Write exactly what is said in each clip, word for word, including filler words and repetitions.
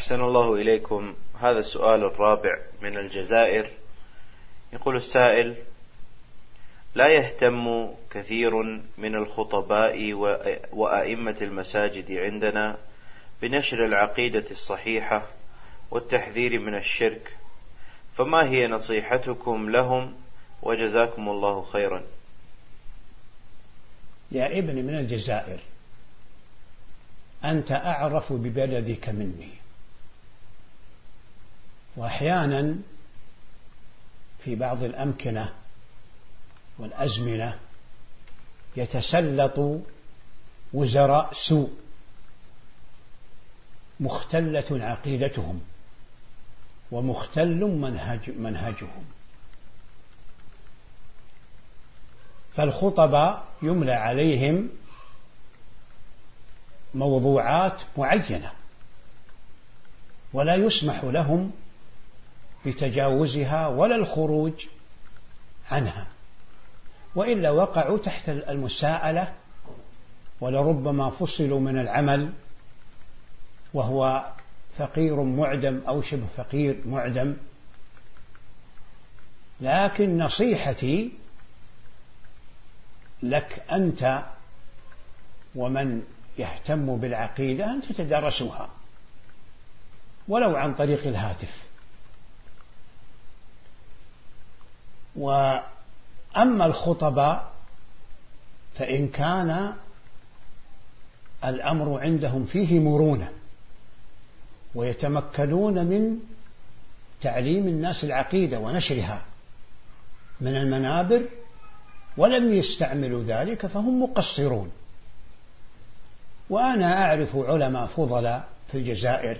أحسن الله إليكم. هذا السؤال الرابع من الجزائر. يقول السائل: لا يهتم كثير من الخطباء وأئمة المساجد عندنا بنشر العقيدة الصحيحة والتحذير من الشرك، فما هي نصيحتكم لهم وجزاكم الله خيرا؟ يا ابن من الجزائر، أنت أعرف ببلدك مني، وأحيانا في بعض الأمكنة والأزمنة يتسلط وزراء سوء مختلة عقيدتهم ومختل منهج منهجهم، فالخطباء يملى عليهم موضوعات معينة ولا يسمح لهم بتجاوزها ولا الخروج عنها، وإلا وقعوا تحت المساءلة ولربما فصلوا من العمل وهو فقير معدم أو شبه فقير معدم. لكن نصيحتي لك أنت ومن يهتم بالعقيدة أن تتدارسوها ولو عن طريق الهاتف. وأما الخطباء فإن كان الأمر عندهم فيه مرونة ويتمكنون من تعليم الناس العقيدة ونشرها من المنابر ولم يستعملوا ذلك فهم مقصرون. وأنا أعرف علماء فضلاء في الجزائر،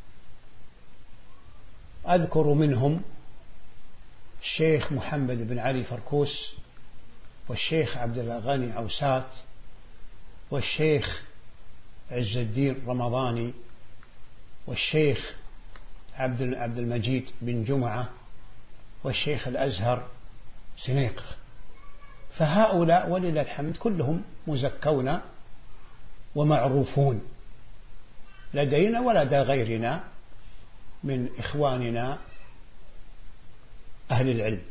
أذكر منهم الشيخ محمد بن علي فركوس، والشيخ عبد الغني عوسات، والشيخ عز الدين رمضاني، والشيخ عبد عبد المجيد بن جمعة، والشيخ الأزهر سنيقر. فهؤلاء ولله الحمد كلهم مزكون ومعروفون لدينا ولدى غيرنا من إخواننا أهل العلم،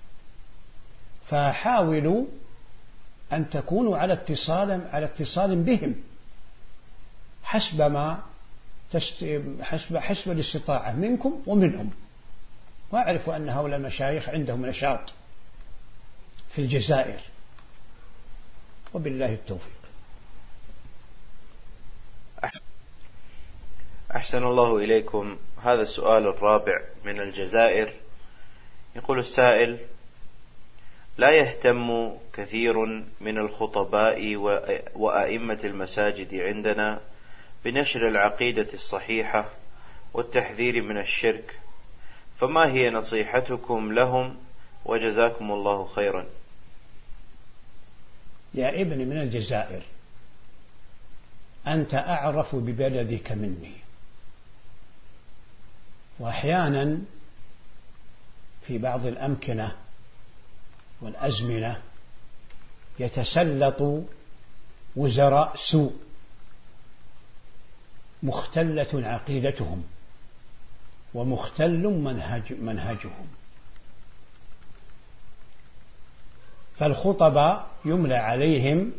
فحاولوا أن تكونوا على اتصال على اتصال بهم حسب ما حسب حسب الاستطاعة منكم ومنهم. وأعرف أن هؤلاء المشايخ عندهم نشاط في الجزائر، وبالله التوفيق. أحسن الله إليكم. هذا السؤال الرابع من الجزائر. يقول السائل: لا يهتم كثير من الخطباء وأئمة المساجد عندنا بنشر العقيدة الصحيحة والتحذير من الشرك، فما هي نصيحتكم لهم وجزاكم الله خيرا؟ يا ابن من الجزائر، أنت أعرف ببلدك مني، وأحيانا في بعض الأمكنة والأزمنة يتسلط وزراء سوء مختلة عقيدتهم ومختل منهج منهجهم، فالخطباء يملى عليهم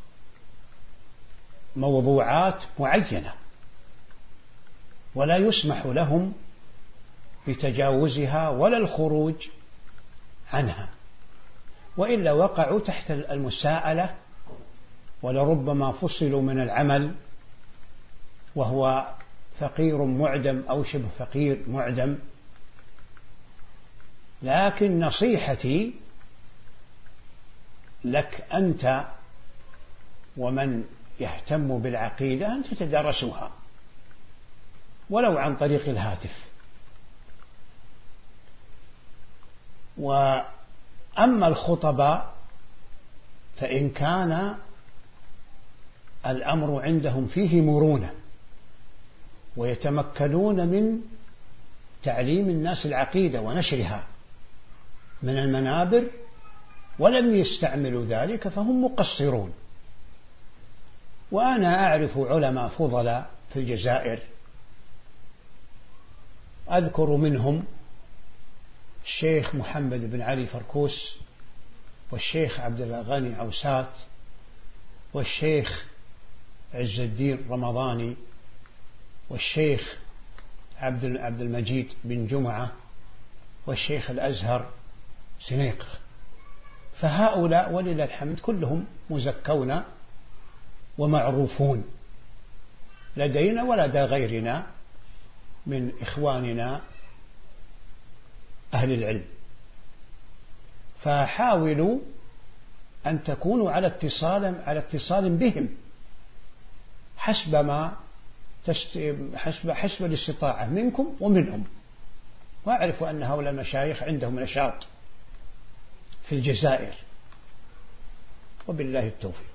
موضوعات معينة ولا يسمح لهم بتجاوزها ولا الخروج عنها، وإلا وقعوا تحت المساءلة ولربما فصلوا من العمل وهو فقير معدم أو شبه فقير معدم. لكن نصيحتي لك أنت ومن يهتم بالعقيدة أن تتدارسوها ولو عن طريق الهاتف. وأما الخطباء فإن كان الأمر عندهم فيه مرونة ويتمكنون من تعليم الناس العقيدة ونشرها من المنابر ولم يستعملوا ذلك فهم مقصرون. وأنا أعرف علماء فضلاء في الجزائر، أذكر منهم الشيخ محمد بن علي فركوس، والشيخ عبد الغني عوسات، والشيخ عز الدين رمضاني، والشيخ عبد عبد المجيد بن جمعة، والشيخ الأزهر سنيقر. فهؤلاء ولله الحمد كلهم مزكون ومعروفون لدينا ولدى غيرنا من إخواننا أهل العلم. فحاولوا أن تكونوا على اتصال على اتصال بهم حسب ما حسب حسب الاستطاعة منكم ومنهم. وأعرف أن هؤلاء المشايخ عندهم نشاط في الجزائر، وبالله التوفيق.